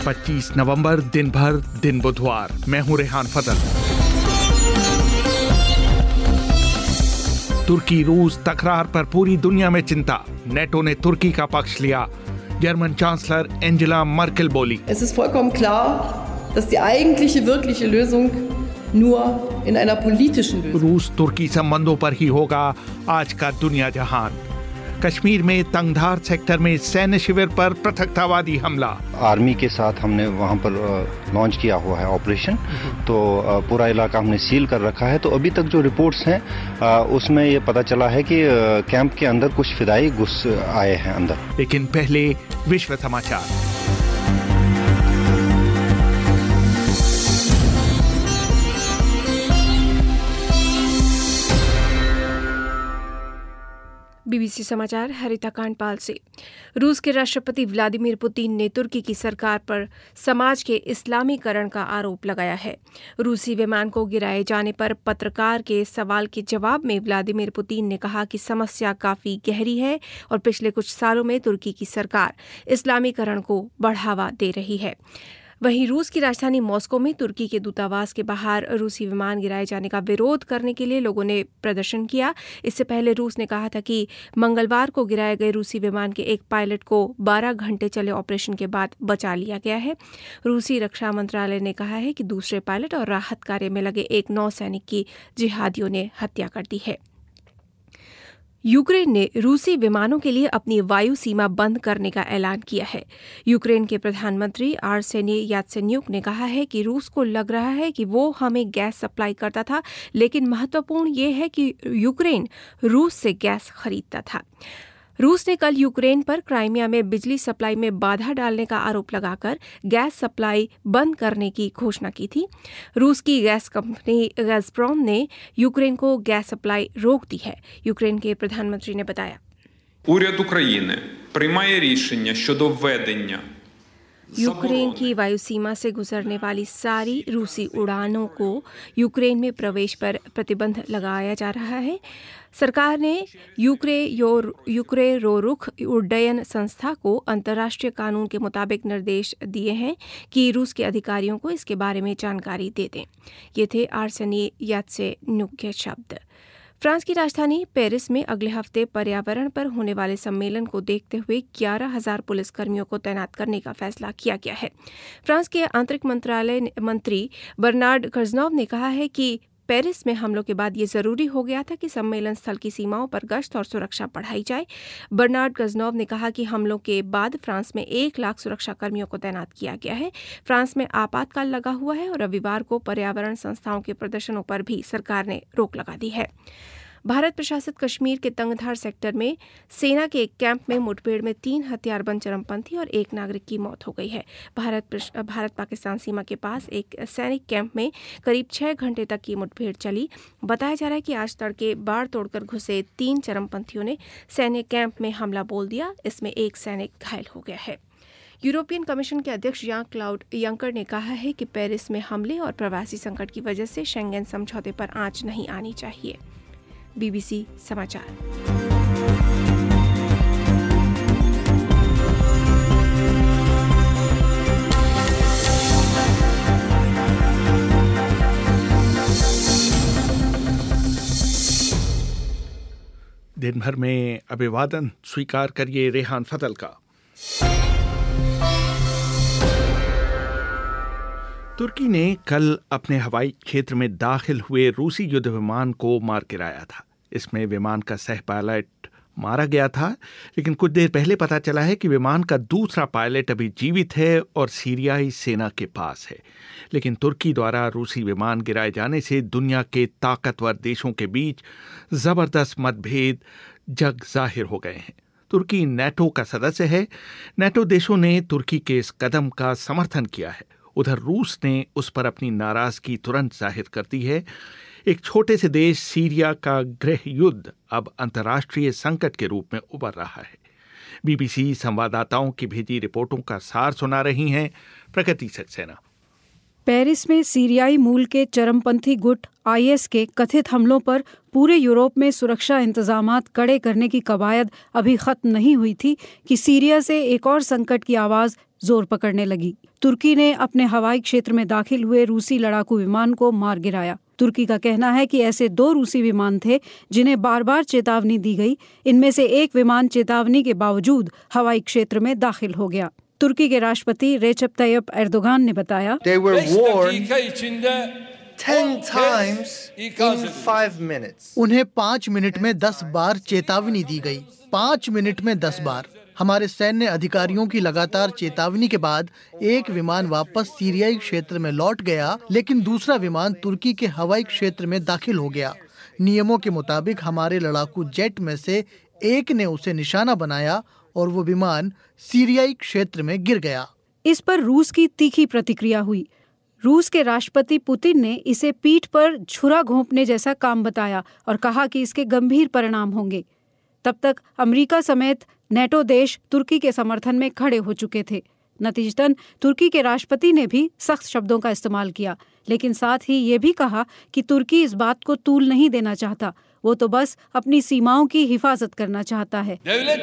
25 नवंबर दिन भर दिन बुधवार। मैं हूं रेहान फजल। तुर्की रूस तकरार पर पूरी दुनिया में चिंता। नेटो ने तुर्की का पक्ष लिया। जर्मन चांसलर एंजेला मर्केल बोली, Es ist vollkommen klar, dass die eigentliche wirkliche Lösung nur in einer politischen Lösung. रूस तुर्की संबंधों पर ही होगा आज का दुनिया जहान। कश्मीर में तंगधार सेक्टर में सैन्य शिविर पर पृथकतावादी हमला। आर्मी के साथ हमने वहां पर लॉन्च किया हुआ है ऑपरेशन, तो पूरा इलाका हमने सील कर रखा है। तो अभी तक जो रिपोर्ट्स हैं उसमें ये पता चला है कि कैंप के अंदर कुछ फिदाई घुस आए हैं अंदर। लेकिन पहले विश्व समाचार। बीबीसी समाचार हरिता कांडपाल से। रूस के राष्ट्रपति व्लादिमीर पुतिन ने तुर्की की सरकार पर समाज के इस्लामीकरण का आरोप लगाया है। रूसी विमान को गिराए जाने पर पत्रकार के सवाल के जवाब में व्लादिमीर पुतिन ने कहा कि समस्या काफी गहरी है और पिछले कुछ सालों में तुर्की की सरकार इस्लामीकरण को बढ़ावा दे रही है। वहीं रूस की राजधानी मॉस्को में तुर्की के दूतावास के बाहर रूसी विमान गिराए जाने का विरोध करने के लिए लोगों ने प्रदर्शन किया। इससे पहले रूस ने कहा था कि मंगलवार को गिराए गए रूसी विमान के एक पायलट को 12 घंटे चले ऑपरेशन के बाद बचा लिया गया है। रूसी रक्षा मंत्रालय ने कहा है कि दूसरे पायलट और राहत कार्य में लगे एक नौसैनिक की जिहादियों ने हत्या कर दी है। यूक्रेन ने रूसी विमानों के लिए अपनी वायु सीमा बंद करने का ऐलान किया है। यूक्रेन के प्रधानमंत्री आर्सेनी यात्सेन्युक ने कहा है कि रूस को लग रहा है कि वो हमें गैस सप्लाई करता था, लेकिन महत्वपूर्ण ये है कि यूक्रेन रूस से गैस खरीदता था। रूस ने कल यूक्रेन पर क्राइमिया में बिजली सप्लाई में बाधा डालने का आरोप लगाकर गैस सप्लाई बंद करने की घोषणा की थी। रूस की गैस कंपनी गazprom ने यूक्रेन को गैस सप्लाई रोक दी है। यूक्रेन के प्रधानमंत्री ने बताया, Уряд України приймає рішення щодо введення यूक्रेन की वायु सीमा से गुजरने वाली सारी रूसी उड़ानों को यूक्रेन में प्रवेश पर प्रतिबंध लगाया जा रहा है। सरकार ने यूक्रेरोरुख उड्डयन संस्था को अंतर्राष्ट्रीय कानून के मुताबिक निर्देश दिए हैं कि रूस के अधिकारियों को इसके बारे में जानकारी दे दें। ये थे आर्सेनी यात्सेन्युक के शब्द। फ्रांस की राजधानी पेरिस में अगले हफ्ते पर्यावरण पर होने वाले सम्मेलन को देखते हुए 11,000 पुलिसकर्मियों को तैनात करने का फैसला किया गया है। फ्रांस के आंतरिक मंत्रालय मंत्री बर्नार्ड कर्जनॉव ने कहा है कि पेरिस में हमलों के बाद ये जरूरी हो गया था कि सम्मेलन स्थल की सीमाओं पर गश्त और सुरक्षा बढ़ाई जाए। बर्नार्ड कर्जनॉव ने कहा कि हमलों के बाद फ्रांस में 1 लाख सुरक्षा कर्मियों को तैनात किया गया है। फ्रांस में आपातकाल लगा हुआ है और रविवार को पर्यावरण संस्थाओं के प्रदर्शनों पर भी सरकार ने रोक लगा दी है। भारत प्रशासित कश्मीर के तंगधार सेक्टर में सेना के एक कैंप में मुठभेड़ में 3 हथियारबंद चरमपंथी और 1 नागरिक की मौत हो गई है। भारत पाकिस्तान सीमा के पास एक सैनिक कैंप में करीब 6 घंटे तक की मुठभेड़ चली। बताया जा रहा है कि आज तड़के बाड़ तोड़कर घुसे 3 चरमपंथियों ने सैन्य कैंप में हमला बोल दिया। इसमें एक सैनिक घायल हो गया है। यूरोपियन कमीशन के अध्यक्ष यां-क्लॉड यंकर ने कहा है कि पेरिस में हमले और प्रवासी संकट की वजह से शेंगेन समझौते पर आंच नहीं आनी चाहिए। बीबीसी समाचार। दिन भर में अभिवादन स्वीकार करिए रेहान फजल का। तुर्की ने कल अपने हवाई क्षेत्र में दाखिल हुए रूसी युद्ध विमान को मार गिराया था। इसमें विमान का सह पायलट मारा गया था, लेकिन कुछ देर पहले पता चला है कि विमान का दूसरा पायलट अभी जीवित है और सीरियाई सेना के पास है। लेकिन तुर्की द्वारा रूसी विमान गिराए जाने से दुनिया के ताकतवर देशों के बीच जबरदस्त मतभेद जग जाहिर हो गए हैं। तुर्की नेटो का सदस्य है। नेटो देशों ने तुर्की के इस कदम का समर्थन किया है। उधर रूस ने उस पर अपनी नाराजगी तुरंत जाहिर कर दी है। एक छोटे से देश सीरिया का गृह युद्ध अब अंतर्राष्ट्रीय संकट के रूप में उभर रहा है। बीबीसी संवाददाताओं की भेजी रिपोर्टों का सार सुना रही हैं प्रगति सक्सेना। पेरिस में सीरियाई मूल के चरमपंथी गुट आईएस के कथित हमलों पर पूरे यूरोप में सुरक्षा इंतजामात कड़े करने की कवायद अभी खत्म नहीं हुई थी कि सीरिया से एक और संकट की आवाज जोर पकड़ने लगी। तुर्की ने अपने हवाई क्षेत्र में दाखिल हुए रूसी लड़ाकू विमान को मार गिराया। तुर्की का कहना है कि ऐसे 2 रूसी विमान थे जिन्हें बार बार चेतावनी दी गई। इनमें से एक विमान चेतावनी के बावजूद हवाई क्षेत्र में दाखिल हो गया। तुर्की के राष्ट्रपति रेचेप तय्यप एर्दोगान ने बताया, They were warned 10 times in 5 minutes. उन्हें 5 मिनट में 10 बार चेतावनी दी गई। 5 मिनट में 10 बार। हमारे सैन्य अधिकारियों की लगातार चेतावनी के बाद एक विमान वापस सीरियाई क्षेत्र में लौट गया, लेकिन दूसरा विमान तुर्की के हवाई क्षेत्र में दाखिल हो गया। नियमों के मुताबिक हमारे लड़ाकू जेट में से एक ने उसे निशाना बनाया और वो विमान सीरियाई क्षेत्र में गिर गया। इस पर रूस की तीखी प्रतिक्रिया हुई। रूस के राष्ट्रपति पुतिन ने इसे पीठ पर छुरा घोंपने जैसा काम बताया और कहा कि इसके गंभीर परिणाम होंगे। तब तक अमेरिका समेत नेटो देश तुर्की के समर्थन में खड़े हो चुके थे। नतीजतन तुर्की के राष्ट्रपति ने भी सख्त शब्दों का इस्तेमाल किया, लेकिन साथ ही ये भी कहा कि तुर्की इस बात को तूल नहीं देना चाहता, वो तो बस अपनी सीमाओं की हिफाजत करना चाहता है।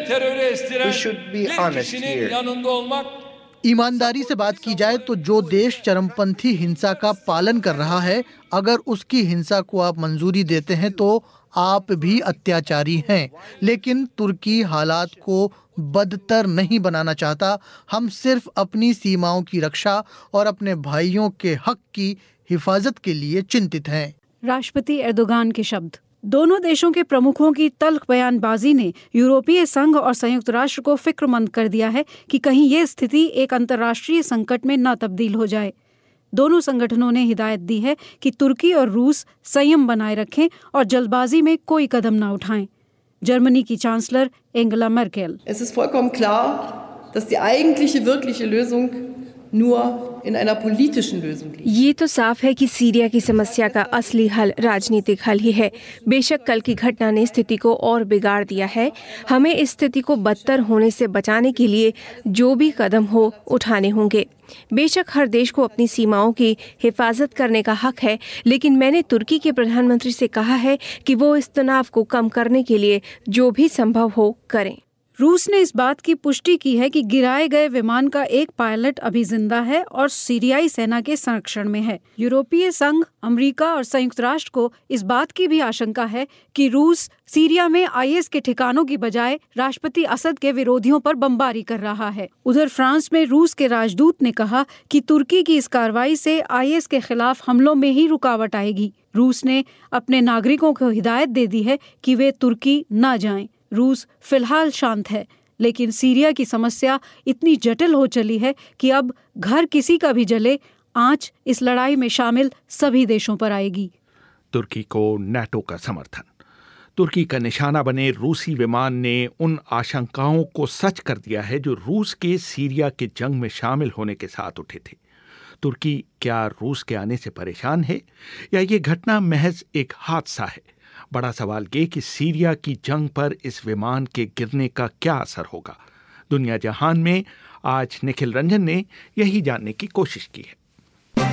We should be honest here. ईमानदारी से बात की जाए तो जो देश चरमपंथी हिंसा का पालन कर रहा है, अगर उसकी हिंसा को आप मंजूरी देते हैं तो आप भी अत्याचारी हैं। लेकिन तुर्की हालात को बदतर नहीं बनाना चाहता। हम सिर्फ अपनी सीमाओं की रक्षा और अपने भाइयों के हक की हिफाजत के लिए चिंतित हैं। राष्ट्रपति एर्दोगान के शब्द। दोनों देशों के प्रमुखों की तल्ख बयानबाजी ने यूरोपीय संघ और संयुक्त राष्ट्र को फिक्रमंद कर दिया है कि कहीं ये स्थिति एक अंतर्राष्ट्रीय संकट में न तब्दील हो जाए। दोनों संगठनों ने हिदायत दी है कि तुर्की और रूस संयम बनाए रखें और जल्दबाजी में कोई कदम न उठाएं। जर्मनी की chancellor Angela Merkel. Es ist vollkommen klar, dass die eigentliche wirkliche Lösung nur in einer politischen Lösung liegt. ये तो साफ है कि सीरिया की समस्या का असली हल राजनीतिक हल ही है। बेशक कल की घटना ने स्थिति को और बिगाड़ दिया है। हमें इस स्थिति को बदतर होने से बचाने के लिए जो भी कदम हो उठाने होंगे। बेशक हर देश को अपनी सीमाओं की हिफाजत करने का हक है, लेकिन मैंने तुर्की के प्रधानमंत्री से कहा है कि वो इस तनाव को कम करने के लिए जो भी संभव हो करें। रूस ने इस बात की पुष्टि की है कि गिराए गए विमान का एक पायलट अभी जिंदा है और सीरियाई सेना के संरक्षण में है। यूरोपीय संघ, अमेरिका और संयुक्त राष्ट्र को इस बात की भी आशंका है कि रूस सीरिया में आईएस के ठिकानों की बजाय राष्ट्रपति असद के विरोधियों पर बमबारी कर रहा है। उधर फ्रांस में रूस के राजदूत ने कहा कि तुर्की की इस कार्रवाई से आईएस के खिलाफ हमलों में ही रुकावट आएगी। रूस ने अपने नागरिकों को हिदायत दे दी है कि वे तुर्की न जाएं। रूस फिलहाल शांत है, लेकिन सीरिया की समस्या इतनी जटिल हो चली है कि अब घर किसी का भी जले, आंच इस लड़ाई में शामिल सभी देशों पर आएगी। तुर्की को नाटो का समर्थन। तुर्की का निशाना बने रूसी विमान ने उन आशंकाओं को सच कर दिया है जो रूस के सीरिया के जंग में शामिल होने के साथ उठे थे। तुर्की क्या रूस के आने से परेशान है या ये घटना महज एक हादसा है? बड़ा सवाल ये कि सीरिया की जंग पर इस विमान के गिरने का क्या असर होगा। दुनिया जहान में आज निखिल रंजन ने यही जानने की कोशिश की है।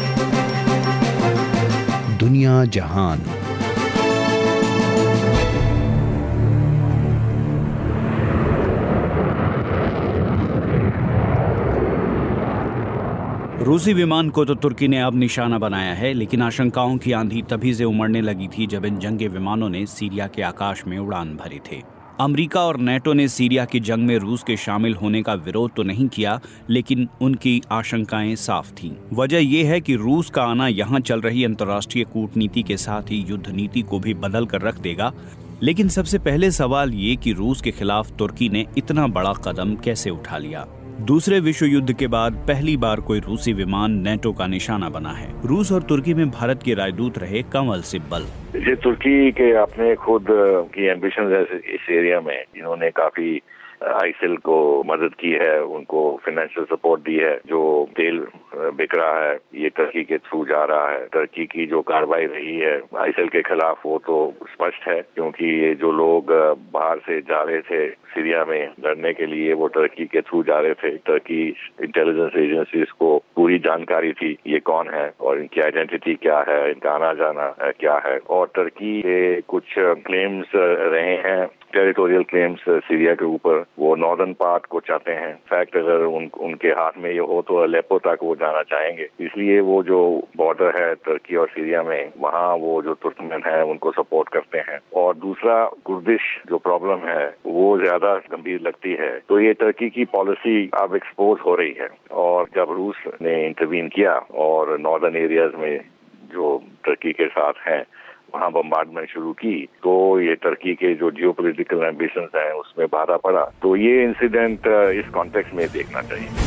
दुनिया जहान। रूसी विमान को तो तुर्की ने अब निशाना बनाया है, लेकिन आशंकाओं की आंधी तभी से उमड़ने लगी थी जब इन जंगी विमानों ने सीरिया के आकाश में उड़ान भरी थी। अमेरिका और नेटो ने सीरिया की जंग में रूस के शामिल होने का विरोध तो नहीं किया, लेकिन उनकी आशंकाएं साफ थीं। वजह यह है कि रूस का आना यहां चल रही अंतर्राष्ट्रीय कूटनीति के साथ ही युद्ध नीति को भी बदल कर रख देगा। लेकिन सबसे पहले सवाल ये कि रूस के खिलाफ तुर्की ने इतना बड़ा कदम कैसे उठा लिया। दूसरे विश्व युद्ध के बाद पहली बार कोई रूसी विमान नेटो का निशाना बना है। रूस और तुर्की में भारत के राजदूत रहे कंवल सिब्बल। ये तुर्की के अपने खुद की एम्बिशन है इस एरिया में, इन्होंने काफी आईसिल को मदद की है, उनको फाइनेंशियल सपोर्ट दी है। जो तेल बिक रहा है ये टर्की के थ्रू जा रहा है। टर्की की जो कार्रवाई रही है आईसिल के खिलाफ वो तो स्पष्ट है, क्योंकि ये जो लोग बाहर से जा रहे थे सीरिया में लड़ने के लिए वो टर्की के थ्रू जा रहे थे। टर्की इंटेलिजेंस एजेंसीज को पूरी जानकारी थी ये कौन है और इनकी आइडेंटिटी क्या है, इनका आना जाना क्या है। और टर्की के कुछ क्लेम्स रहे हैं टेरिटोरियल क्लेम्स सीरिया के ऊपर, वो नॉर्दर्न पार्ट को चाहते हैं। फैक्ट अगर उनके हाथ में ये हो तो अलेप्पो तक वो जाना चाहेंगे। इसलिए वो जो बॉर्डर है तुर्की और सीरिया में, वहाँ वो जो तुर्कमेन है उनको सपोर्ट करते हैं। और दूसरा, कुर्दिश जो प्रॉब्लम है वो ज्यादा गंभीर लगती है। तो ये तुर्की की पॉलिसी अब एक्सपोज हो रही है। और जब रूस ने इंटरवीन किया और नॉर्दर्न एरियाज में जो तुर्की के साथ हैं वहाँ बम्बार्डमेंट शुरू की, तो ये तुर्की के जो जियोपॉलिटिकल एम्बिशंस हैं उसमें बाधा पड़ा। तो ये इंसिडेंट इस कॉन्टेक्स्ट में देखना चाहिए।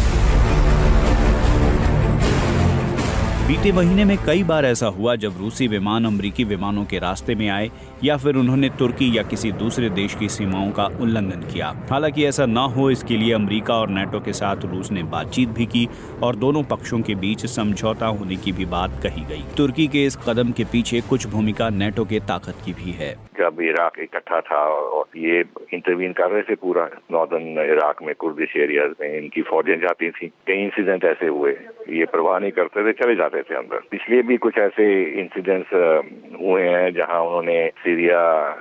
बीते महीने में कई बार ऐसा हुआ जब रूसी विमान अमेरिकी विमानों के रास्ते में आए या फिर उन्होंने तुर्की या किसी दूसरे देश की सीमाओं का उल्लंघन किया। हालांकि ऐसा ना हो इसके लिए अमेरिका और नेटो के साथ रूस ने बातचीत भी की और दोनों पक्षों के बीच समझौता होने की भी बात कही गई। तुर्की के इस कदम के पीछे कुछ भूमिका नेटो के ताकत की भी है। जब इराक इकट्ठा था और ये इंटरवीन कर रहे थे पूरा नॉर्दर्न इराक में, कुर्दिश एरियाज में इनकी फौजें जाती थी। कई इंसिडेंट ऐसे हुए, ये परवाह नहीं करते थे, चले जाते थे अंदर। पिछले भी कुछ ऐसे इंसिडेंट्स हुए हैं जहां उन्होंने सीरिया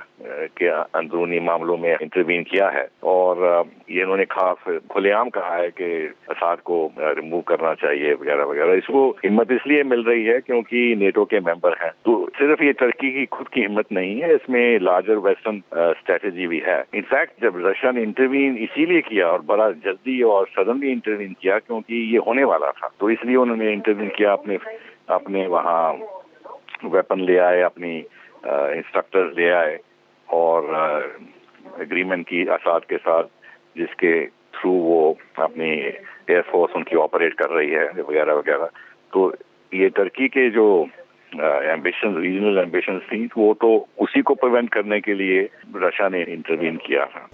के अंदरूनी मामलों में इंटरवीन किया है और ये इन्होंने खास खुलेआम कहा है कि असाद को रिमूव करना चाहिए वगैरह वगैरह। इसको हिम्मत इसलिए मिल रही है क्योंकि नेटो के मेंबर हैं। तो सिर्फ ये तुर्की की खुद की हिम्मत नहीं है, इसमें लार्जर वेस्टर्न स्ट्रेटेजी भी है। इनफैक्ट जब रशिया ने इंटरवीन इसीलिए किया और बड़ा जल्दी और सडनली इंटरवीन किया क्योंकि ये होने वाला था, तो इसलिए उन्होंने इंटरवीन किया। अपने वहाँ वेपन ले आए, अपनी इंस्ट्रक्टर्स ले आए और एग्रीमेंट की असाद के साथ, जिसके थ्रू वो अपनी एयरफोर्स उनकी ऑपरेट कर रही है वगैरह वगैरह। तो ये तुर्की के जो एम्बिशंस, रीजनल एम्बिशंस थी, वो तो उसी को प्रिवेंट करने के लिए रशिया ने इंटरवीन किया था।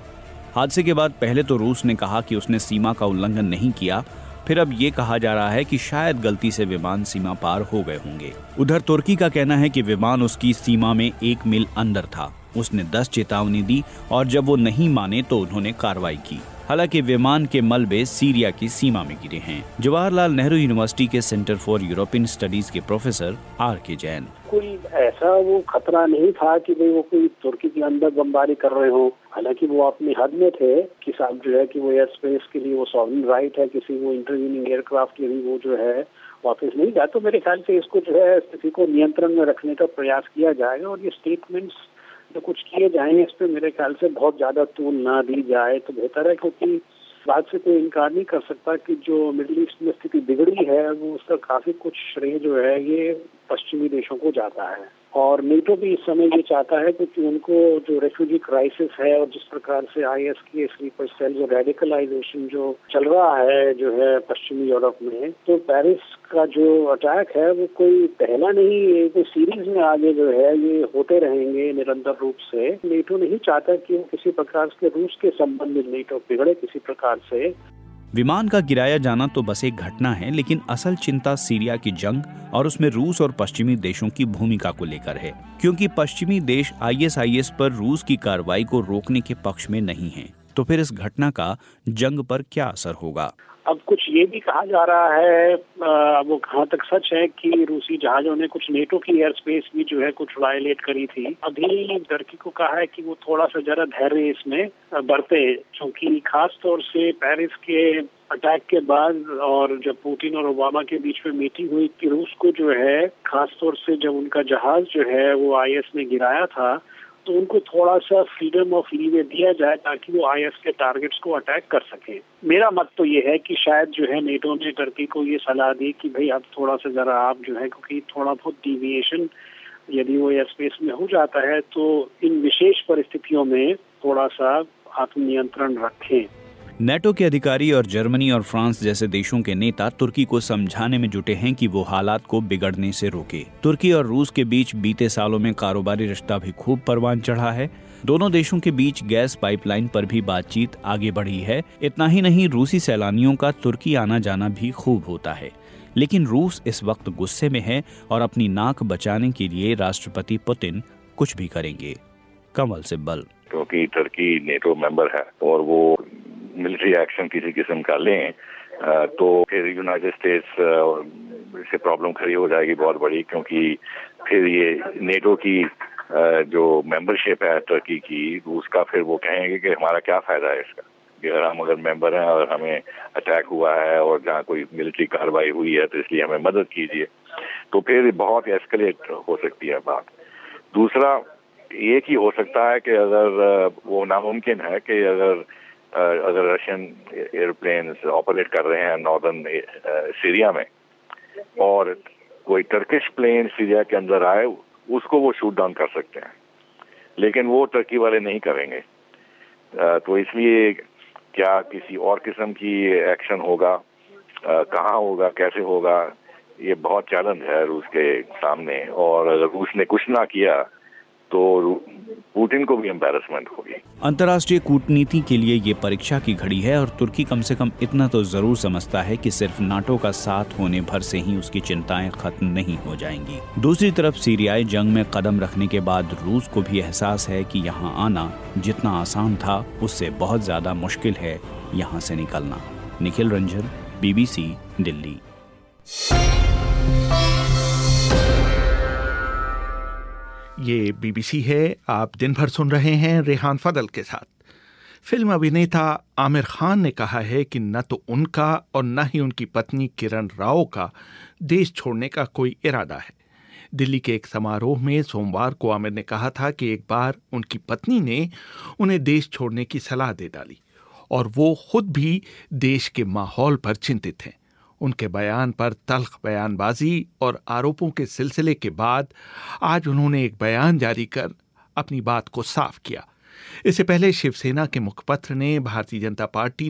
हादसे के बाद पहले तो रूस ने कहा कि उसने सीमा का उल्लंघन नहीं किया, फिर अब ये कहा जा रहा है कि शायद गलती से विमान सीमा पार हो गए होंगे। उधर तुर्की का कहना है कि विमान उसकी सीमा में 1 मील अंदर था। उसने 10 चेतावनी दी और जब वो नहीं माने तो उन्होंने कार्रवाई की। हालांकि विमान के मलबे सीरिया की सीमा में गिरे हैं। जवाहरलाल नेहरू यूनिवर्सिटी के सेंटर फॉर यूरोपियन स्टडीज के प्रोफेसर R.K. जैन। कोई ऐसा वो खतरा नहीं था कि भाई वो कोई तुर्की के अंदर बमबारी कर रहे हो। हालांकि वो अपनी हद में थे कि साहब जो है कि वो एयर स्पेस के लिए वो सॉवरेन राइट है, किसी वो इंटरवीनिंग एयरक्राफ्ट के लिए वो जो है वापस नहीं जाए। तो मेरे ख्याल से इसको जो है स्थिति को नियंत्रण में रखने का प्रयास किया जाएगा और ये स्टेटमेंट्स जो कुछ किए जाएंगे इस पे मेरे ख्याल से बहुत ज्यादा तूल ना दी जाए तो बेहतर है, क्योंकि बात से कोई इनकार नहीं कर सकता कि जो मिडिल ईस्ट में स्थिति बिगड़ी है वो उसका काफी कुछ श्रेय जो है ये पश्चिमी देशों को जाता है। और नेटो भी इस समय ये चाहता है क्योंकि उनको जो रेफ्यूजी क्राइसिस है और जिस प्रकार से IS के स्लीपर सेल जो रेडिकलाइजेशन जो चल रहा है जो है पश्चिमी यूरोप में, तो पेरिस का जो अटैक है वो कोई पहला नहीं, कोई सीरीज में आगे जो है ये होते रहेंगे निरंतर रूप से। नेटो नहीं चाहता कि किसी प्रकार के रूस के संबंध में नेटो बिगड़े किसी प्रकार से। विमान का गिराया जाना तो बस एक घटना है, लेकिन असल चिंता सीरिया की जंग और उसमें रूस और पश्चिमी देशों की भूमिका को लेकर है, क्योंकि पश्चिमी देश IS पर रूस की कार्रवाई को रोकने के पक्ष में नहीं है। तो फिर इस घटना का जंग पर क्या असर होगा? अब कुछ ये भी कहा जा रहा है, वो कहाँ तक सच है कि रूसी जहाजों ने कुछ नेटो की एयर स्पेस भी जो है कुछ वायलेट करी थी। अभी तुर्की को कहा है कि वो थोड़ा सा जरा धैर्य इसमें बरते, क्योंकि खास तौर से पेरिस के अटैक के बाद और जब पुतिन और ओबामा के बीच में मीटिंग हुई कि रूस को जो है खास तौर से जब उनका जहाज जो है वो IS ने गिराया था तो उनको थोड़ा सा फ्रीडम ऑफ लीवे दिया जाए ताकि वो IS के टारगेट्स को अटैक कर सके। मेरा मत तो ये है कि शायद जो है नेटो ने तुर्की को ये सलाह दी कि भाई अब थोड़ा सा जरा आप जो है, क्योंकि थोड़ा बहुत डिविएशन यदि वो एयर स्पेस में हो जाता है तो इन विशेष परिस्थितियों में थोड़ा सा आत्मनियंत्रण रखें। नेटो के अधिकारी और जर्मनी और फ्रांस जैसे देशों के नेता तुर्की को समझाने में जुटे हैं कि वो हालात को बिगड़ने से रोके। तुर्की और रूस के बीच बीते सालों में कारोबारी रिश्ता भी खूब परवान चढ़ा है। दोनों देशों के बीच गैस पाइपलाइन पर भी बातचीत आगे बढ़ी है। इतना ही नहीं, रूसी सैलानियों का तुर्की आना जाना भी खूब होता है। लेकिन रूस इस वक्त गुस्से में है और अपनी नाक बचाने के लिए राष्ट्रपति पुतिन कुछ भी करेंगे। कमल सिब्बल। क्योंकि तुर्की नेटो मेंबर है और वो मिलिट्री एक्शन किसी किस्म का लें तो फिर यूनाइटेड स्टेट्स से प्रॉब्लम खड़ी हो जाएगी बहुत बड़ी, क्योंकि फिर ये नेटो की जो मेंबरशिप है टर्की की, रूस का, फिर वो कहेंगे कि हमारा क्या फायदा है इसका, कि अगर मेंबर हैं और हमें अटैक हुआ है और जहाँ कोई मिलिट्री कार्रवाई हुई है तो इसलिए हमें मदद कीजिए, तो फिर बहुत एस्केलेट हो सकती है बात। दूसरा एक ही हो सकता है कि अगर वो नामुमकिन है कि अगर रशियन एयरप्लेन ऑपरेट कर रहे हैं नॉर्दर्न सीरिया में और कोई टर्किश प्लेन सीरिया के अंदर आए, उसको वो शूट डाउन कर सकते हैं, लेकिन वो टर्की वाले नहीं करेंगे। तो इसलिए क्या किसी और किस्म की एक्शन होगा, कहाँ होगा, कैसे होगा, ये बहुत चैलेंज है रूस के सामने। और अगर रूस ने कुछ ना किया तो पुतिन को भी एम्बैरेसमेंट होगी। अंतर्राष्ट्रीय कूटनीति के लिए ये परीक्षा की घड़ी है और तुर्की कम से कम इतना तो जरूर समझता है कि सिर्फ नाटो का साथ होने भर से ही उसकी चिंताएं खत्म नहीं हो जाएंगी। दूसरी तरफ सीरियाई जंग में कदम रखने के बाद रूस को भी एहसास है कि यहाँ आना जितना आसान था उससे बहुत ज्यादा मुश्किल है यहाँ से निकलना। निखिल रंजन, BBC, दिल्ली। ये BBC है। आप दिन भर सुन रहे हैं रेहान फदल के साथ। फिल्म अभिनेता आमिर खान ने कहा है कि न तो उनका और न ही उनकी पत्नी किरण राव का देश छोड़ने का कोई इरादा है। दिल्ली के एक समारोह में सोमवार को आमिर ने कहा था कि एक बार उनकी पत्नी ने उन्हें देश छोड़ने की सलाह दे डाली और वो खुद भी देश के माहौल पर चिंतित हैं। उनके बयान पर तल्ख बयानबाजी और आरोपों के सिलसिले के बाद आज उन्होंने एक बयान जारी कर अपनी बात को साफ किया। इससे पहले शिवसेना के मुखपत्र ने भारतीय जनता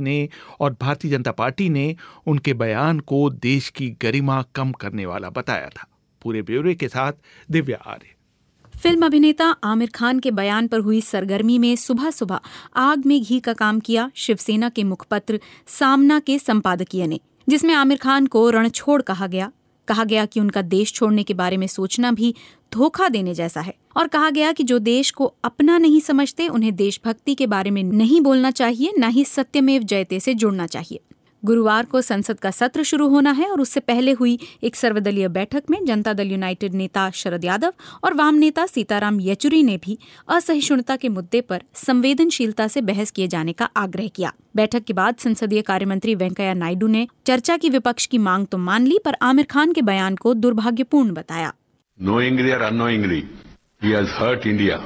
पार्टी ने उनके बयान को देश की गरिमा कम करने वाला बताया था। पूरे ब्यौरे के साथ दिव्या आर्य। फिल्म अभिनेता आमिर खान के बयान पर हुई सरगर्मी में सुबह सुबह आग में घी का काम किया शिवसेना के मुखपत्र सामना के संपादकीय ने, जिसमें आमिर खान को रणछोड़ कहा गया कि उनका देश छोड़ने के बारे में सोचना भी धोखा देने जैसा है और कहा गया कि जो देश को अपना नहीं समझते उन्हें देशभक्ति के बारे में नहीं बोलना चाहिए, न ही सत्यमेव जयते से जुड़ना चाहिए। गुरुवार को संसद का सत्र शुरू होना है और उससे पहले हुई एक सर्वदलीय बैठक में जनता दल यूनाइटेड नेता शरद यादव और वाम नेता सीताराम येचुरी ने भी असहिष्णुता के मुद्दे पर संवेदनशीलता से बहस किए जाने का आग्रह किया। बैठक के बाद संसदीय कार्यमंत्री वेंकैया नायडू ने चर्चा की विपक्ष की मांग तो मान ली, पर आमिर खान के बयान को दुर्भाग्यपूर्ण बताया। Knowingly or unknowingly, he has hurt India.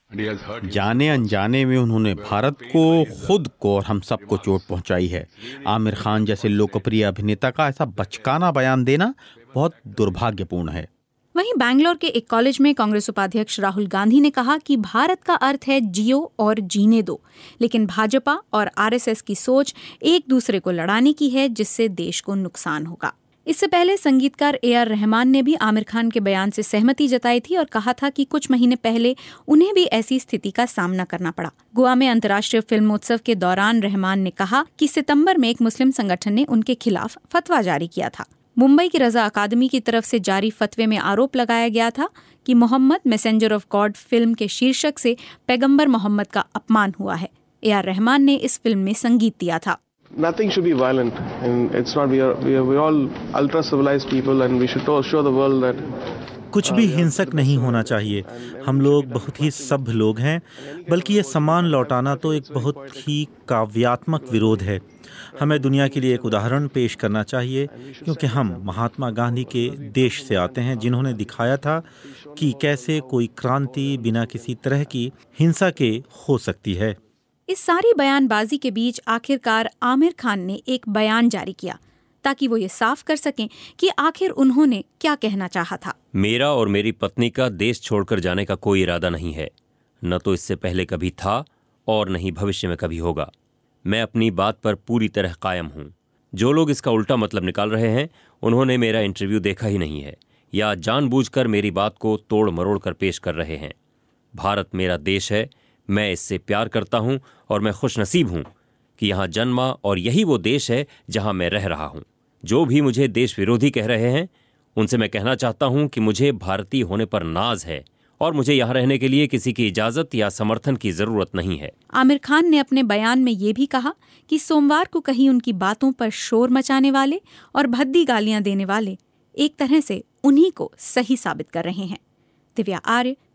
जाने अनजाने में उन्होंने भारत को, खुद को और हम सबको चोट पहुंचाई है। आमिर खान जैसे लोकप्रिय अभिनेता का ऐसा बचकाना बयान देना बहुत दुर्भाग्यपूर्ण है। वहीं बैंगलोर के एक कॉलेज में कांग्रेस उपाध्यक्ष राहुल गांधी ने कहा कि भारत का अर्थ है जियो और जीने दो, लेकिन भाजपा और RSS की सोच एक दूसरे को लड़ाने की है, जिससे देश को नुकसान होगा। इससे पहले संगीतकार AR रहमान ने भी आमिर खान के बयान से सहमति जताई थी और कहा था कि कुछ महीने पहले उन्हें भी ऐसी स्थिति का सामना करना पड़ा। गोवा में अंतर्राष्ट्रीय फिल्मोत्सव के दौरान रहमान ने कहा कि सितंबर में एक मुस्लिम संगठन ने उनके खिलाफ फतवा जारी किया था। मुंबई की रजा अकादमी की तरफ से जारी फतवे में आरोप लगाया गया था कि मोहम्मद मैसेंजर ऑफ गॉड फिल्म के शीर्षक से पैगंबर मोहम्मद का अपमान हुआ है। AR रहमान ने इस फिल्म में संगीत दिया था। Nothing should be violent, and it's not. We're all ultra civilized people, and we should show the world that. कुछ भी हिंसक नहीं होना चाहिए। हम लोग बहुत ही सभ्य लोग हैं, बल्कि ये सम्मान लौटाना तो एक बहुत ही काव्यात्मक विरोध है। हमें दुनिया के लिए एक उदाहरण पेश करना चाहिए, क्योंकि हम महात्मा गांधी के देश से आते हैं, जिन्होंने दिखाया था कि कैसे कोई क्रांति बिना किसी तरह की हिंसा के हो सकती है। इस सारी बयानबाजी के बीच आखिरकार आमिर खान ने एक बयान जारी किया ताकि वो ये साफ कर सकें कि आखिर उन्होंने क्या कहना चाहा था। मेरा और मेरी पत्नी का देश छोड़कर जाने का कोई इरादा नहीं है, न तो इससे पहले कभी था और न ही भविष्य में कभी होगा। मैं अपनी बात पर पूरी तरह कायम हूँ। जो लोग इसका उल्टा मतलब निकाल रहे हैं, उन्होंने मेरा इंटरव्यू देखा ही नहीं है या जानबूझकर मेरी बात को तोड़ मरोड़ कर पेश कर रहे हैं। भारत मेरा देश है, मैं इससे प्यार करता हूं और मैं खुशनसीब हूं कि यहाँ जन्मा और यही वो देश है जहां मैं रह रहा हूं। जो भी मुझे देश विरोधी कह रहे हैं, उनसे मैं कहना चाहता हूं कि मुझे भारतीय होने पर नाज है और मुझे यहाँ रहने के लिए किसी की इजाजत या समर्थन की जरूरत नहीं है। आमिर खान ने अपने बयान में ये भी कहा कि सोमवार को कहीं उनकी बातों पर शोर मचाने वाले और भद्दी गालियां देने वाले एक तरह से उन्हीं को सही साबित कर रहे हैं। दिव्या आर्य,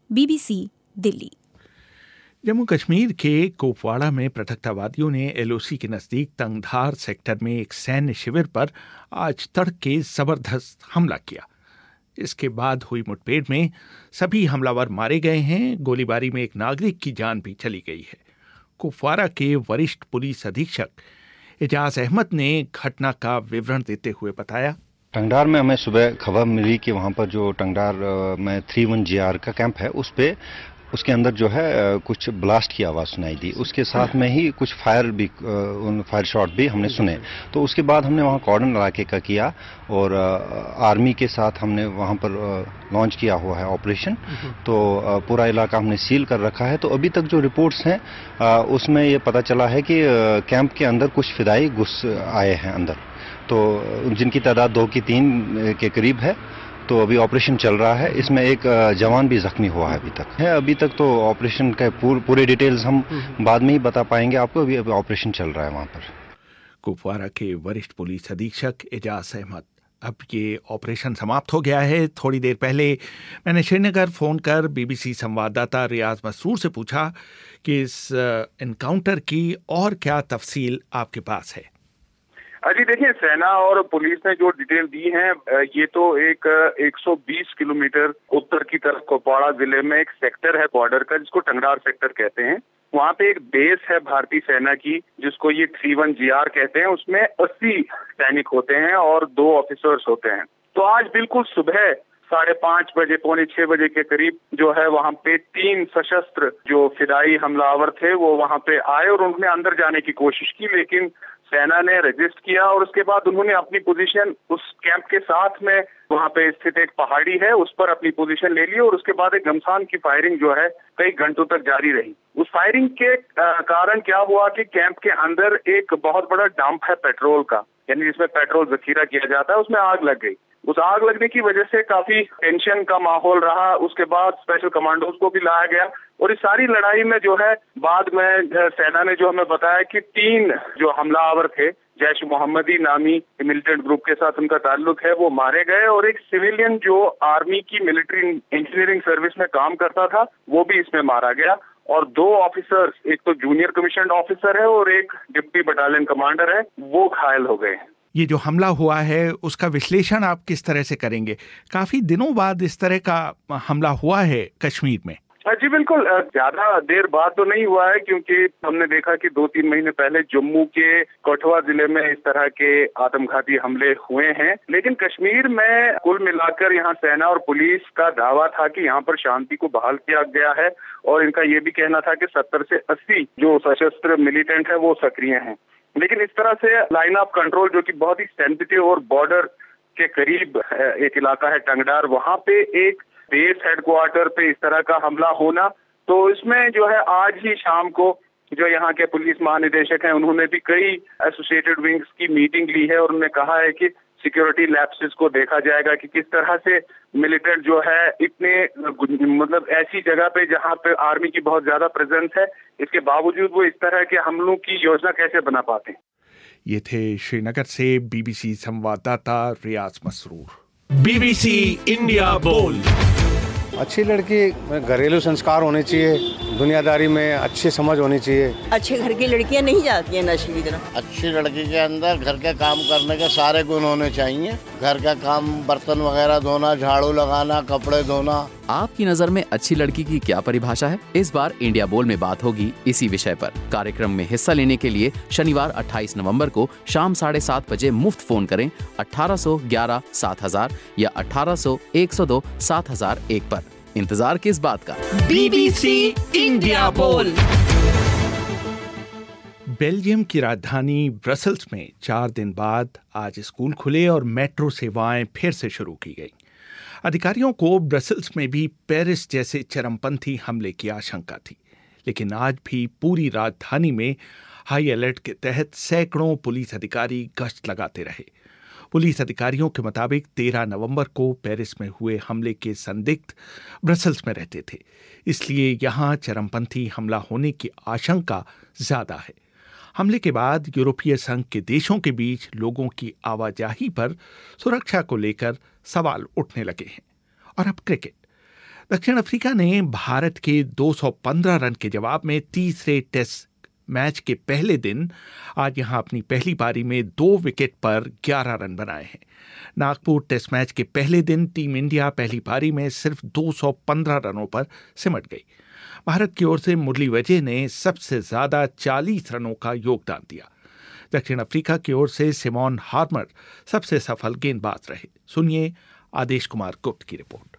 BBC दिल्ली। जम्मू कश्मीर के कुपवाड़ा में प्रथकतावादियों ने LOC के नजदीक तंगधार सेक्टर में एक सैन्य शिविर पर आज तड़के जबरदस्त हमला किया। इसके बाद हुई मुठभेड़ में सभी हमलावर मारे गए हैं। गोलीबारी में एक नागरिक की जान भी चली गई है। कुपवाड़ा के वरिष्ठ पुलिस अधीक्षक एजाज अहमद ने घटना का विवरण देते हुए बताया, टंगडार में हमें सुबह खबर मिली कि वहाँ पर जो टंगडार में 31GR का कैंप है उसके अंदर जो है कुछ ब्लास्ट की आवाज़ सुनाई दी। उसके साथ में ही कुछ फायर शॉट भी हमने सुने। तो उसके बाद हमने वहाँ कॉर्डन इलाके का किया और आर्मी के साथ हमने वहाँ पर लॉन्च किया हुआ है ऑपरेशन। तो पूरा इलाका हमने सील कर रखा है। तो अभी तक जो रिपोर्ट्स हैं उसमें ये पता चला है कि कैंप के अंदर कुछ फिदाई घुस आए हैं अंदर, तो जिनकी तादाद 2 की 3 के करीब है। तो अभी ऑपरेशन चल रहा है। इसमें एक जवान भी जख्मी हुआ है अभी तक तो ऑपरेशन का पूरे डिटेल्स हम बाद में ही बता पाएंगे आपको। अभी ऑपरेशन चल रहा है वहाँ पर। कुपवाड़ा के वरिष्ठ पुलिस अधीक्षक एजाज अहमद। अब ये ऑपरेशन समाप्त हो गया है। थोड़ी देर पहले मैंने श्रीनगर फोन कर BBC संवाददाता रियाज मसरूर से पूछा कि इस एनकाउंटर की और क्या तफसील आपके पास है। अजी देखिए, सेना और पुलिस ने जो डिटेल दी है, ये तो एक 120 किलोमीटर उत्तर की तरफ कुपवाड़ा जिले में एक सेक्टर है बॉर्डर का, जिसको टंगडार सेक्टर कहते हैं। वहाँ पे एक बेस है भारतीय सेना की, जिसको ये 31GR कहते हैं। उसमें 80 सैनिक होते हैं और 2 ऑफिसर्स होते हैं। तो आज बिल्कुल सुबह 5:30 बजे, 5:45 बजे के करीब जो है वहाँ पे 3 सशस्त्र जो फिदाई हमलावर थे वो वहाँ पे आए और उन्होंने अंदर जाने की कोशिश की, लेकिन सेना ने रेजिस्ट किया और उसके बाद उन्होंने अपनी पोजीशन उस कैंप के साथ में वहाँ पे स्थित एक पहाड़ी है उस पर अपनी पोजीशन ले ली और उसके बाद एक घमसान की फायरिंग जो है कई घंटों तक जारी रही। उस फायरिंग के कारण क्या हुआ कि कैंप के अंदर एक बहुत बड़ा डंप है पेट्रोल का, यानी जिसमें पेट्रोल जखीरा किया जाता है, उसमें आग लग गई। उस आग लगने की वजह से काफी टेंशन का माहौल रहा। उसके बाद स्पेशल कमांडोज को भी लाया गया और इस सारी लड़ाई में जो है बाद में सेना ने जो हमें बताया कि 3 जो हमलावर थे, जैश मोहम्मदी नामी मिलिटेंट ग्रुप के साथ उनका ताल्लुक है, वो मारे गए और एक सिविलियन जो आर्मी की मिलिट्री इंजीनियरिंग सर्विस में काम करता था वो भी इसमें मारा गया और 2 ऑफिसर्स, एक तो जूनियर कमीशन ऑफिसर है और एक डिप्टी बटालियन कमांडर है, वो घायल हो गए। ये जो हमला हुआ है उसका विश्लेषण आप किस तरह से करेंगे? काफी दिनों बाद इस तरह का हमला हुआ है कश्मीर में। जी बिल्कुल, ज्यादा देर बाद तो नहीं हुआ है, क्योंकि हमने देखा कि 2-3 महीने पहले जम्मू के कठुआ जिले में इस तरह के आत्मघाती हमले हुए हैं। लेकिन कश्मीर में कुल मिलाकर यहाँ सेना और पुलिस का दावा था कि यहाँ पर शांति को बहाल किया गया है और इनका ये भी कहना था कि 70 से 80 जो सशस्त्र मिलिटेंट है वो सक्रिय हैं। लेकिन इस तरह से लाइन ऑफ कंट्रोल, जो कि बहुत ही सेंसिटिव और बॉर्डर के करीब एक इलाका है टंगडार, वहाँ पे एक बेस हेडक्वार्टर पे इस तरह का हमला होना, तो इसमें जो है आज ही शाम को जो यहाँ के पुलिस महानिदेशक हैं उन्होंने भी कई एसोसिएटेड विंग्स की मीटिंग ली है और उन्होंने कहा है कि सिक्योरिटी लैप्सेस को देखा जाएगा कि किस तरह से मिलिटेंट जो है इतने मतलब ऐसी जगह पे जहाँ पे आर्मी की बहुत ज्यादा प्रेजेंस है, इसके बावजूद वो इस तरह के हमलों की योजना कैसे बना पाते हैं। ये थे श्रीनगर से BBC संवाददाता रियाज मसरूर। BBC इंडिया बोल। अच्छी लड़की में घरेलू संस्कार होने चाहिए, दुनियादारी में अच्छी समझ होनी चाहिए। अच्छे घर की लड़कियां नहीं जाती हैं नशे की तरफ। अच्छी लड़की के अंदर घर के काम करने के सारे गुण होने चाहिए। घर का काम, बर्तन वगैरह धोना, झाड़ू लगाना, कपड़े धोना। आपकी नज़र में अच्छी लड़की की क्या परिभाषा है? इस बार इंडिया बोल में बात होगी इसी विषय पर। कार्यक्रम में हिस्सा लेने के लिए शनिवार 28 नवंबर को शाम 7:30 बजे मुफ्त फोन करें 1811 7000 या 1800 102 7001 पर। इंतजार किस बात का? BBC इंडिया बोल। बेल्जियम की राजधानी ब्रसल्स में 4 दिन बाद आज स्कूल खुले और मेट्रो सेवाएं फिर से शुरू की गई। अधिकारियों को ब्रसल्स में भी पेरिस जैसे चरमपंथी हमले की आशंका थी, लेकिन आज भी पूरी राजधानी में हाई अलर्ट के तहत सैकड़ों पुलिस अधिकारी गश्त लगाते रहे। पुलिस अधिकारियों के मुताबिक 13 नवंबर को पेरिस में हुए हमले के संदिग्ध ब्रसल्स में रहते थे, इसलिए यहां चरमपंथी हमला होने की आशंका ज्यादा है। हमले के बाद यूरोपीय संघ के देशों के बीच लोगों की आवाजाही पर सुरक्षा को लेकर सवाल उठने लगे हैं। और अब क्रिकेट। दक्षिण अफ्रीका ने भारत के 215 रन के जवाब में तीसरे टेस्ट मैच के पहले दिन आज यहां अपनी पहली पारी में 2 विकेट पर 11 रन बनाए हैं। नागपुर टेस्ट मैच के पहले दिन टीम इंडिया पहली पारी में सिर्फ 215 रनों पर सिमट गई। भारत की ओर से मुरली विजय ने सबसे ज्यादा 40 रनों का योगदान दिया। दक्षिण अफ्रीका की ओर से सिमोन हार्मर सबसे सफल गेंदबाज रहे। सुनिए आदेश कुमार गुप्त की रिपोर्ट।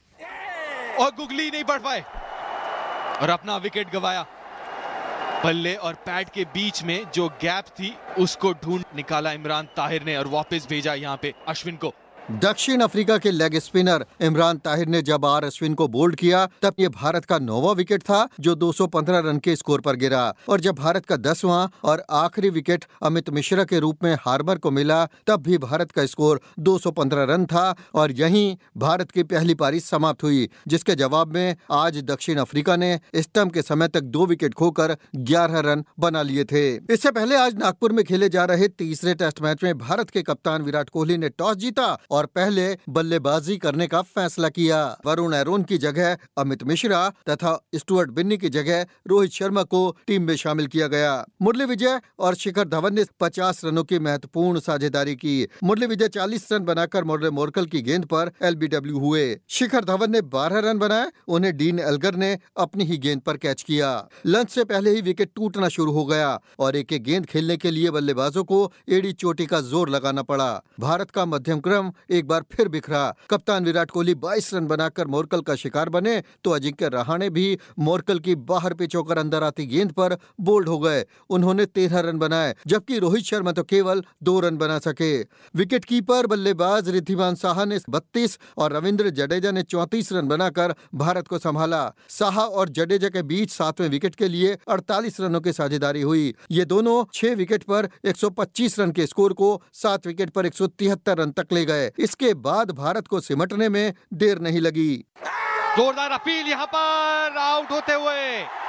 और गुगली नहीं बढ़ पाए और अपना विकेट गंवाया। बल्ले और पैड के बीच में जो गैप थी उसको ढूंढ निकाला इमरान ताहिर ने और वापस भेजा यहां पे अश्विन को। दक्षिण अफ्रीका के लेग स्पिनर इमरान ताहिर ने जब आर अश्विन को बोल्ड किया तब ये भारत का 9वां विकेट था जो 215 रन के स्कोर पर गिरा। और जब भारत का 10वां और आखिरी विकेट अमित मिश्रा के रूप में हार्मर को मिला तब भी भारत का स्कोर 215 रन था और यहीं भारत की पहली पारी समाप्त हुई, जिसके जवाब में आज दक्षिण अफ्रीका ने स्टंप के समय तक 2 विकेट खोकर 11 रन बना लिए थे। इससे पहले आज नागपुर में खेले जा रहे तीसरे टेस्ट मैच में भारत के कप्तान विराट कोहली ने टॉस जीता और पहले बल्लेबाजी करने का फैसला किया। वरुण एरोन की जगह अमित मिश्रा तथा स्टुअर्ट बिन्नी की जगह रोहित शर्मा को टीम में शामिल किया गया। मुरली विजय और शिखर धवन ने 50 रनों की महत्वपूर्ण साझेदारी की। मुरली विजय 40 रन बनाकर मुरली मोर्कल की गेंद पर एलबीडब्ल्यू हुए। शिखर धवन ने 12 रन बनाए, उन्हें डीन एल्गर ने अपनी ही गेंद पर कैच किया। लंच से पहले ही विकेट टूटना शुरू हो गया और एक गेंद खेलने के लिए बल्लेबाजों को एड़ी चोटी का जोर लगाना पड़ा। भारत का मध्यम क्रम एक बार फिर बिखरा। कप्तान विराट कोहली 22 रन बनाकर मोर्कल का शिकार बने तो अजिंक्य रहाणे भी मोर्कल की बाहर पिच होकर अंदर आती गेंद पर बोल्ड हो गए। उन्होंने 13 रन बनाए जबकि रोहित शर्मा तो केवल 2 रन बना सके। विकेट कीपर बल्लेबाज रिद्धिमान साहा ने 32 और रविंद्र जडेजा ने 34 रन बनाकर भारत को संभाला। साहा और जडेजा के बीच 7वें विकेट के लिए 48 रनों की साझेदारी हुई। ये दोनों 6 विकेट पर 125 रन के स्कोर को 7 विकेट पर 173 रन तक ले गए। इसके बाद भारत को सिमटने में देर नहीं लगी। जोरदार अपील यहां पर आउट होते हुए।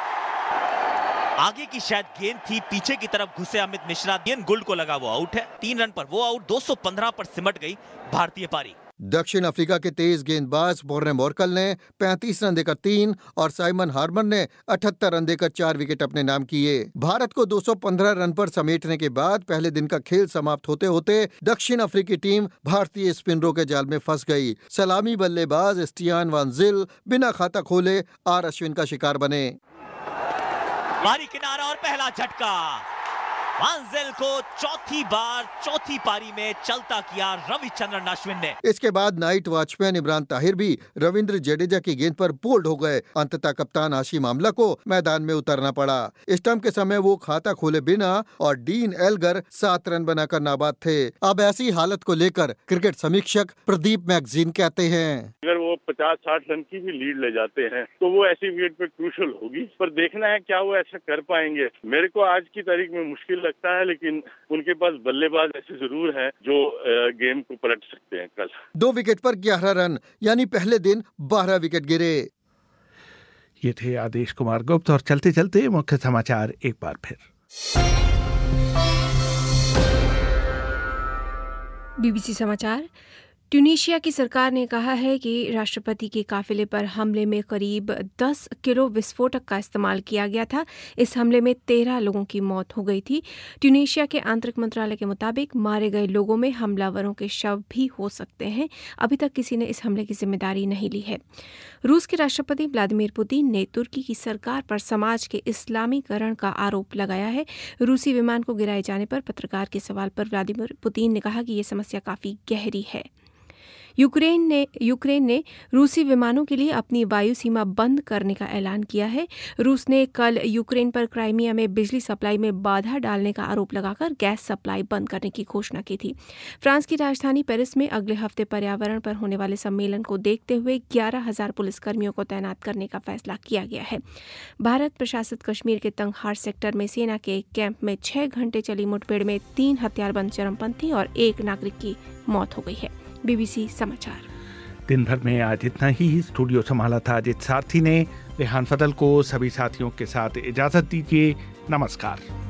आगे की शायद गेंद थी, पीछे की तरफ घुसे अमित मिश्रा, गेंद गुल्ड को लगा, वो आउट है। 3 रन पर वो आउट। 215 पर सिमट गई भारतीय पारी। दक्षिण अफ्रीका के तेज गेंदबाज मुरली मोर्कल ने 35 रन देकर 3 और साइमन हार्मर ने 78 रन देकर 4 विकेट अपने नाम किए। भारत को 215 रन पर समेटने के बाद पहले दिन का खेल समाप्त होते होते दक्षिण अफ्रीकी टीम भारतीय स्पिनरों के जाल में फंस गई। सलामी बल्लेबाज स्टियान वान जिल बिना खाता खोले आर अश्विन का शिकार बने। बारी किनारा और पहला झटका। वांजेल को चौथी पारी में चलता किया रविचंद्रन अश्विन ने। इसके बाद नाइट वॉचमैन इमरान ताहिर भी रविंद्र जडेजा की गेंद पर बोल्ड हो गए। अंततः कप्तान हाशिम आमला को मैदान में उतरना पड़ा। स्टंप के समय वो खाता खोले बिना और डीन एल्गर 7 रन बनाकर नाबाद थे। अब ऐसी हालत को लेकर क्रिकेट समीक्षक प्रदीप मैगजीन कहते हैं, अगर वो 50-60 रन की भी लीड ले जाते हैं तो वो ऐसी विकेट पे क्रूशल होगी, पर देखना है क्या वो ऐसा कर पाएंगे। मेरे को आज की तारीख में मुश्किल लगता है, लेकिन उनके पास बल्लेबाज ऐसे जरूर हैं जो गेम को पलट सकते हैं। कल 2 विकेट पर 11 रन यानी पहले दिन 12 विकेट गिरे। ये थे आदेश कुमार गुप्त और चलते चलते मुख्य समाचार एक बार फिर। बीबीसी समाचार। ट्यूनीशिया की सरकार ने कहा है कि राष्ट्रपति के काफिले पर हमले में करीब 10 किलो विस्फोटक का इस्तेमाल किया गया था। इस हमले में 13 लोगों की मौत हो गई थी। ट्यूनीशिया के आंतरिक मंत्रालय के मुताबिक मारे गए लोगों में हमलावरों के शव भी हो सकते हैं। अभी तक किसी ने इस हमले की जिम्मेदारी नहीं ली है। रूस के राष्ट्रपति व्लादिमीर पुतिन ने तुर्की की सरकार पर समाज के इस्लामीकरण का आरोप लगाया है। रूसी विमान को गिराए जाने पर पत्रकार के सवाल पर व्लादिमीर पुतिन ने कहा कि ये समस्या काफी गहरी है। यूक्रेन ने रूसी विमानों के लिए अपनी वायु सीमा बंद करने का ऐलान किया है। रूस ने कल यूक्रेन पर क्राइमिया में बिजली सप्लाई में बाधा डालने का आरोप लगाकर गैस सप्लाई बंद करने की घोषणा की थी। फ्रांस की राजधानी पेरिस में अगले हफ्ते पर्यावरण पर होने वाले सम्मेलन को देखते हुए 11,000 पुलिसकर्मियों को तैनात करने का फैसला किया गया है। भारत प्रशासित कश्मीर के तंगहार सेक्टर में सेना के एक कैंप में 6 घंटे चली मुठभेड़ में 3 हथियारबंद चरमपंथी और 1 नागरिक की मौत हो गई है। बीबीसी समाचार। दिन भर में आज इतना ही। स्टूडियो संभाला था अजित सारथी ने। रेहान फदल को सभी साथियों के साथ इजाजत दीजिए। नमस्कार।